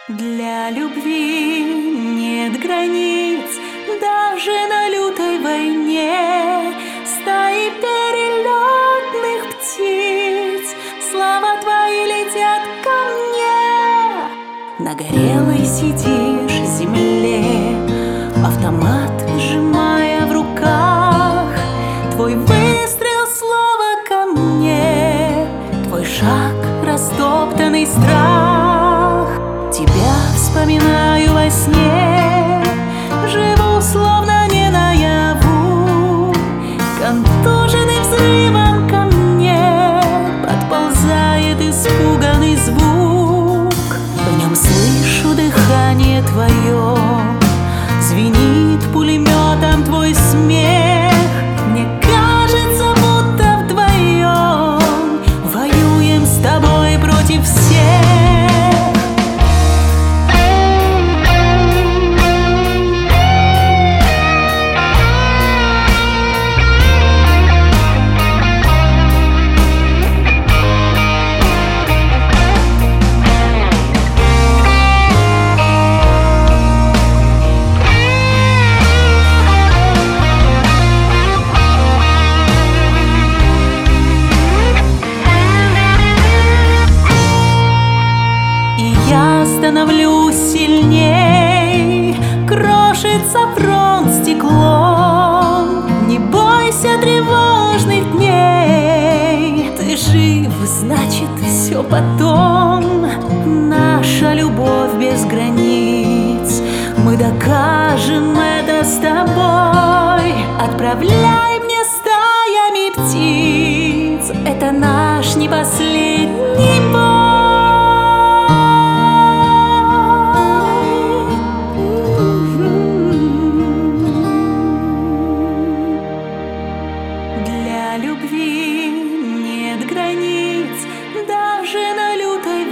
Для любви нет границ, даже на лютой войне. Стаи перелетных птиц, слова твои летят ко мне. На горелой сидишь земле, автомат сжимая в руках. Твой выстрел — слово ко мне, твой шаг — растоптанный страх. Тебя вспоминаю во сне, живу словно не наяву. Контуженный взрывом ко мне подползает испуганный звук. В нем слышу дыхание твое, звенит пулеметом твой смех. Мне кажется, будто вдвоем воюем с тобой против всех. Становлюсь сильней, крошится фронт стеклом. Не бойся тревожных дней, ты жив, значит, все потом. Наша любовь без границ, мы докажем это с тобой. Отправляй мне стаями птиц, это наш не последний бой. Для любви нет границ, даже на лютой